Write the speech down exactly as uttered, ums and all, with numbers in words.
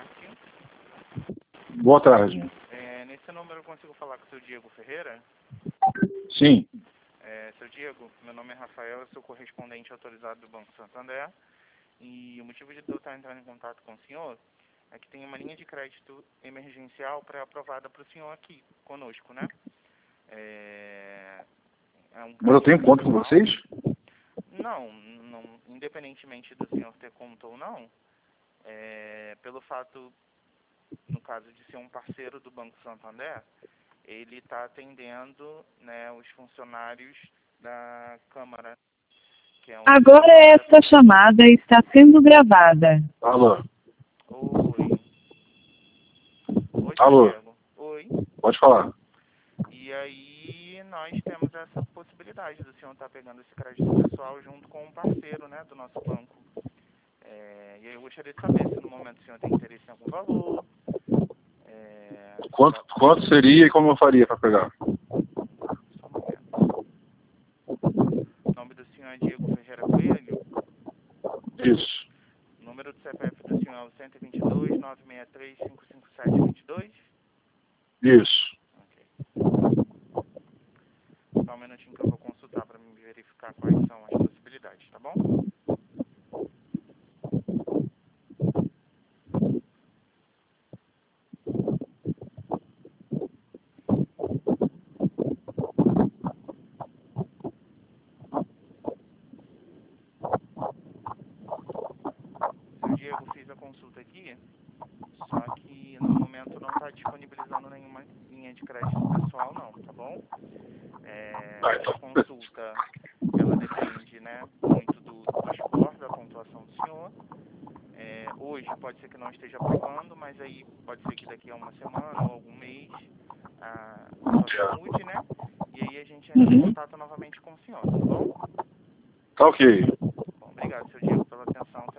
Boa tarde. É, nesse número eu consigo falar com o seu Diego Ferreira? Sim. É, seu Diego, meu nome é Rafael, eu sou correspondente autorizado do Banco Santander. E o motivo de eu estar entrando em contato com o senhor é que tem uma linha de crédito emergencial pré-aprovada para o senhor aqui conosco, né? É, é um Mas eu tenho conta com pessoal. vocês? Não, não, independentemente do senhor ter conta ou não, é, pelo fato, no caso de ser um parceiro do Banco Santander, ele está atendendo, né, os funcionários da Câmara. Que é um Agora esta chamada está sendo gravada. Alô? Oi. Oi, Alô? Diego. Oi. Pode falar. E aí nós temos essa possibilidade do senhor estar pegando esse crédito pessoal junto com um parceiro, né, do nosso banco. É, e aí eu gostaria de saber se no momento o senhor tem interesse em algum valor. É, Quanto, quanto seria e como eu faria para pegar? só um momento. O nome do senhor é Diego Ferreira Coelho. Isso. O número do C P F do senhor é o cento e vinte e dois, nove seis três, cinco cinco sete, vinte e dois. Isso. Ok. Só um minutinho que eu vou consultar para me verificar quais são as possibilidades, tá bom? Seu Diego, fiz a consulta aqui, só que no momento não está disponibilizando nenhuma linha de crédito pessoal não, tá bom? É, Ah, essa então. consulta, ela depende, né, muito do, do score, da pontuação do senhor. É, hoje pode ser que não esteja aprovando, mas aí pode ser que daqui a uma semana ou algum mês a situação mude, né? E aí a gente entra em Uhum. contato novamente com o senhor, tá bom? Tá ok. Bom, obrigado, seu Diego, pela atenção.